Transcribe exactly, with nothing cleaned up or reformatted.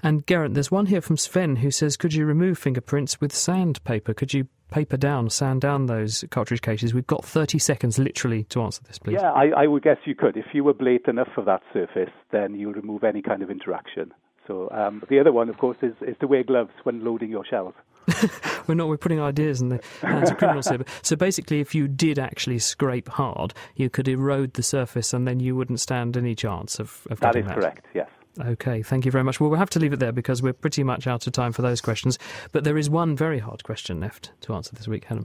And Geraint, there's one here from Sven who says, could you remove fingerprints with sandpaper? Could you paper down, sand down those cartridge cases? We've got thirty seconds literally to answer this, please. Yeah, I, I would guess you could. If you ablate enough of that surface, then you'll remove any kind of interaction. So um, the other one, of course, is, is to wear gloves when loading your shelves. we're not. We're putting ideas in the hands of criminals here. So basically, if you did actually scrape hard, you could erode the surface, and then you wouldn't stand any chance of, of that getting that. That is correct, yes. OK, thank you very much. Well, we'll have to leave it there because we're pretty much out of time for those questions. But there is one very hard question left to answer this week, Helen.